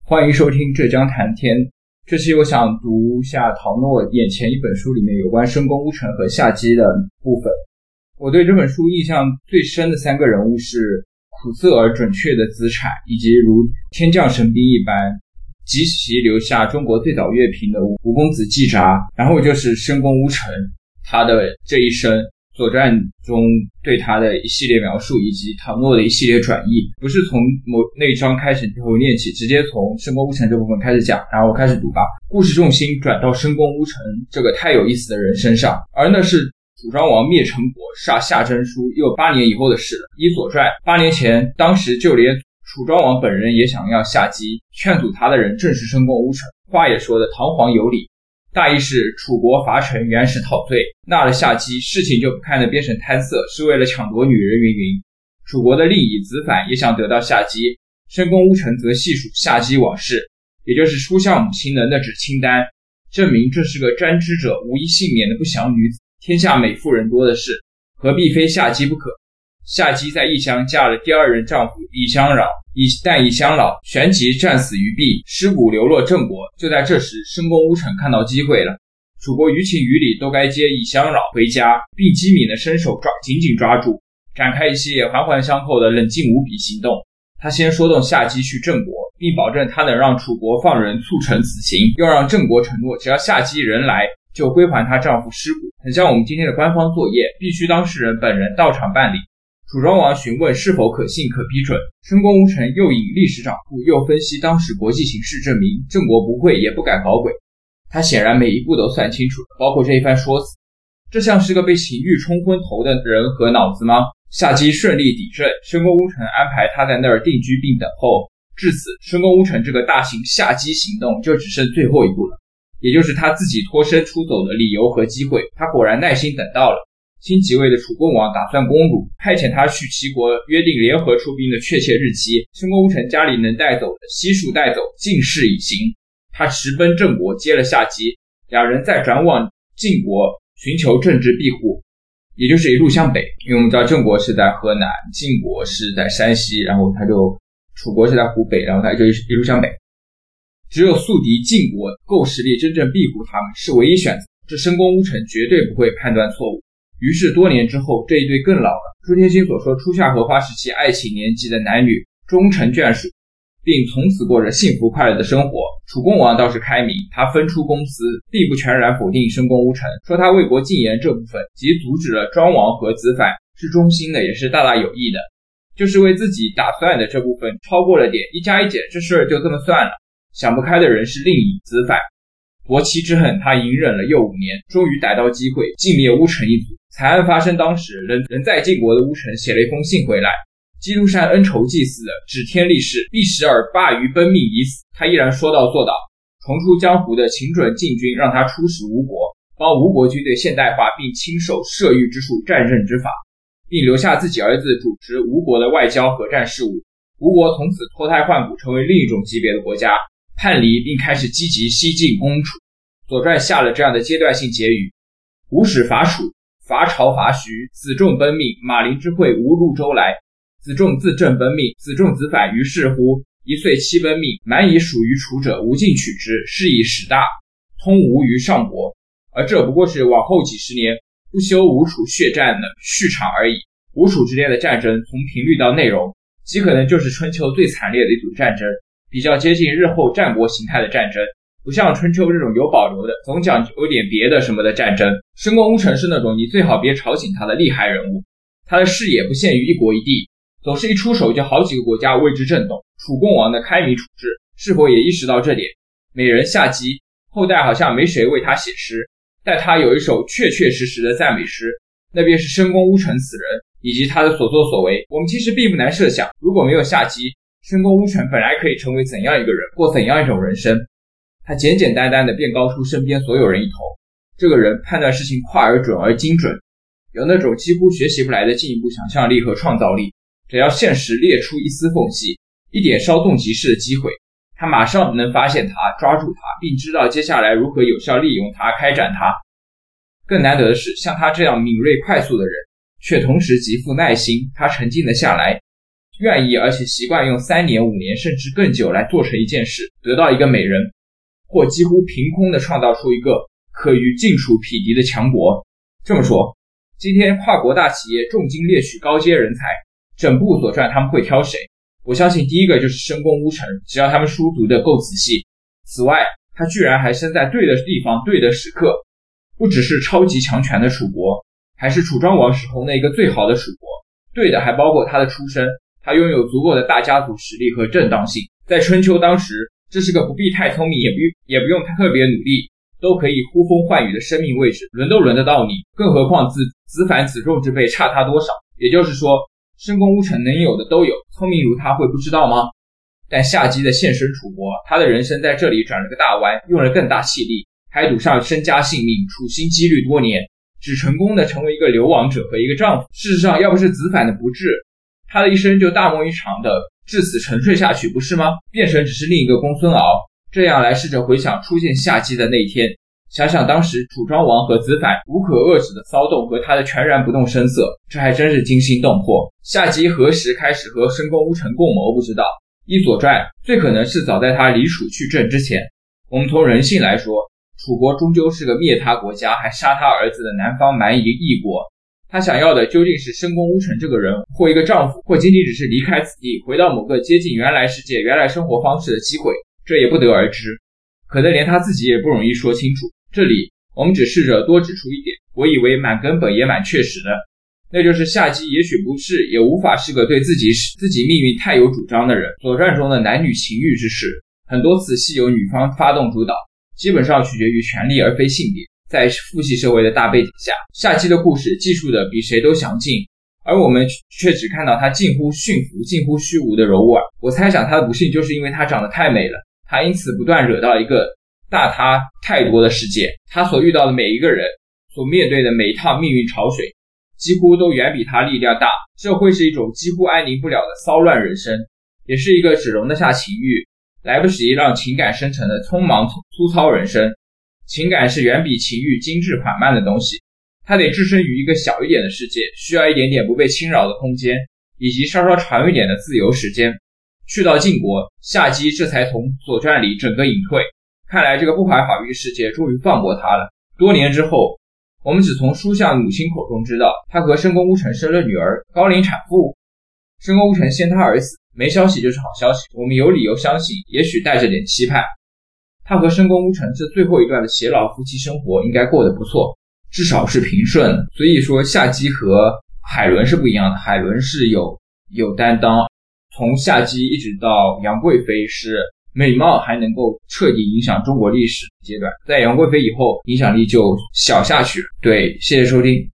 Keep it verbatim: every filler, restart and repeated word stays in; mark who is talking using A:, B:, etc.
A: 欢迎收听浙江谈天。这期我想读下陶诺眼前一本书里面有关申公乌程和夏姬的部分。我对这本书印象最深的三个人物是苦涩而准确的子产，以及如天降神兵一般极其留下中国最早乐评的吴公子季札，然后就是申公乌程他的这一生，左传中对他的一系列描述，以及唐诺的一系列转译，不是从某那一章开始头念起，直接从申公乌程这部分开始讲，然后我开始读吧。故事重心转到申公乌程这个太有意思的人身上，而那是楚庄王灭陈国杀夏真书又八年以后的事了。依左传，八年前当时就连楚庄王本人也想要夏姬，劝阻他的人正是申公乌程，话也说的堂皇有理。大意是楚国伐陈原是讨罪，纳了夏姬，事情就不看得变成贪色，是为了抢夺女人云云。楚国的利益子反也想得到夏姬，申公乌程则细数夏姬往事，也就是书向母亲的那纸清单，证明这是个沾之者无一幸免的不祥女子。天下美妇人多的是，何必非夏姬不可？夏姬在异乡嫁了第二任丈夫以相扰，但以相老旋即战死于壁，尸骨流落郑国。就在这时，申公乌程看到机会了，楚国于情于理都该接以相扰回家，并机敏的伸手抓紧紧抓住，展开一系列环环相扣的冷静无比行动。他先说动夏姬去郑国，并保证他能让楚国放人促成此行，又让郑国承诺只要夏姬人来就归还她丈夫尸骨，很像我们今天的官方作业，必须当事人本人到场办理。楚庄王询问是否可信可批准，申公乌程又引历史掌故，又分析当时国际形势，证明郑国不会也不敢搞鬼。他显然每一步都算清楚了，包括这一番说辞。这像是个被情欲冲昏头的人和脑子吗？夏姬顺利抵正，申公乌程安排他在那儿定居并等候。至此，申公乌程这个大型夏姬行动就只剩最后一步了，也就是他自己脱身出走的理由和机会。他果然耐心等到了。新即位的楚共王打算攻鲁，派遣他去齐国约定联合出兵的确切日期，申公乌程家里能带走的悉数带走，尽事以行。他直奔郑国接了夏姬，两人再转往晋国寻求政治庇护，也就是一路向北。因为我们知道郑国是在河南，晋国是在山西，然后他就楚国是在湖北，然后他就一路向北。只有宿敌晋国够实力真正庇护他们是唯一选择，这申公乌程绝对不会判断错误。于是多年之后，这一对更老了，朱天心所说初夏荷花时期爱情年纪的男女终成眷属，并从此过着幸福快乐的生活。楚共王倒是开明，他分出公私，并不全然否定申公乌程，说他为国进言这部分即阻止了庄王和子反，是忠心的，也是大大有益的，就是为自己打算的这部分超过了点，一加一减，这事儿就这么算了。想不开的人是另一子反，夺妻之恨他隐忍了又五年，终于逮到机会尽灭乌程一族。惨案发生当时，人人在晋国的乌程写了一封信回来，基督山恩仇祭祀的，指天立誓，必使尔罢于奔命以死。他依然说到做到，重出江湖的请准晋军让他出使吴国，帮吴国军队现代化，并亲授射御之术、战刃之法，并留下自己儿子主持吴国的外交和战事务。吴国从此脱胎换骨，成为另一种级别的国家，叛离并开始积极西进攻楚。左传下了这样的阶段性结语：吴使伐楚，伐朝伐徐，子仲奔命，马陵之会无入周来，子仲自正奔命，子仲子反于是乎，一岁七奔命，蛮以属于楚者无尽取之，是以始大，通吴于上国。而这不过是往后几十年不休吴楚血战的续场而已。吴楚之间的战争从频率到内容，极可能就是春秋最惨烈的一组战争，比较接近日后战国形态的战争，不像春秋这种有保留的总讲有点别的什么的战争。申公乌程是那种你最好别吵醒他的厉害人物，他的视野不限于一国一地，总是一出手就好几个国家为之震动。楚共王的开明处置是否也意识到这点？美人夏姬后代好像没谁为他写诗，但他有一首确确实实的赞美诗，那便是申公乌程此人以及他的所作所为。我们其实并不难设想，如果没有夏姬，申公乌程本来可以成为怎样一个人，过怎样一种人生。他简简单单的便高出身边所有人一头，这个人判断事情快而准而精准，有那种几乎学习不来的进一步想象力和创造力。只要现实列出一丝缝隙，一点稍纵即逝的机会，他马上能发现它，抓住它，并知道接下来如何有效利用它，开展它。更难得的是，像他这样敏锐快速的人，却同时极富耐心，他沉静了下来， 愿意而且习惯用三年、五年甚至更久来做成一件事，得到一个美人，或几乎凭空的创造出一个可与晋楚匹敌的强国。这么说，今天跨国大企业重金猎取高阶人才，整部所传他们会挑谁？我相信第一个就是申公巫臣，只要他们书读得够仔细。此外，他居然还生在对的地方对的时刻，不只是超级强权的楚国，还是楚庄王时候那个最好的楚国。对的还包括他的出身，他拥有足够的大家族实力和正当性。在春秋当时，这是个不必太聪明也不也不用特别努力都可以呼风唤雨的生命位置，轮都轮得到你，更何况子子反子重之辈差他多少？也就是说，申公巫臣能有的都有，聪明如他会不知道吗？但夏姬的现身楚国，他的人生在这里转了个大弯，用了更大气力，还赌上身家性命，处心积虑多年，只成功的成为一个流亡者和一个丈夫。事实上，要不是子反的不治，他的一生就大梦一场的至死沉睡下去，不是吗？变成只是另一个公孙敖。这样来试着回想出现夏姬的那一天，想想当时楚庄王和子反无可遏制的骚动和他的全然不动声色，这还真是惊心动魄。夏姬何时开始和申公巫臣共谋不知道，依所传最可能是早在他离楚去郑之前。我们从人性来说，楚国终究是个灭他国家还杀他儿子的南方蛮夷异国，他想要的究竟是申公巫臣这个人，或一个丈夫，或仅仅只是离开此地回到某个接近原来世界原来生活方式的机会，这也不得而知，可能连他自己也不容易说清楚。这里我们只试着多指出一点，我以为蛮根本也蛮确实的，那就是夏姬也许不是也无法是个对自己自己命运太有主张的人。所传中的男女情欲之事，很多次系由女方发动主导，基本上取决于权力而非性别。在父系社会的大背景下，夏姬的故事记述的比谁都详尽，而我们却只看到她近乎驯服近乎虚无的柔婉。我猜想她的不幸就是因为她长得太美了，她因此不断惹到一个大她太多的世界，她所遇到的每一个人，所面对的每一趟命运潮水，几乎都远比她力量大。这会是一种几乎安宁不了的骚乱人生，也是一个只容得下情欲来不及让情感生成的匆忙粗糙人生。情感是远比情欲精致缓慢的东西，它得置身于一个小一点的世界，需要一点点不被侵扰的空间，以及稍稍长一点的自由时间。去到晋国，夏姬这才从所传里整个隐退，看来这个不怀好意的世界终于放过他了。多年之后，我们只从书相母亲口中知道，他和申公巫臣生了女儿，高龄产妇。申公巫臣先他而死，没消息就是好消息，我们有理由相信，也许带着点期盼，他和申公巫臣这最后一段的偕老夫妻生活应该过得不错，至少是平顺的。所以说夏姬和海伦是不一样的，海伦是有有担当，从夏姬一直到杨贵妃是美貌还能够彻底影响中国历史阶段，在杨贵妃以后影响力就小下去了。对，谢谢收听。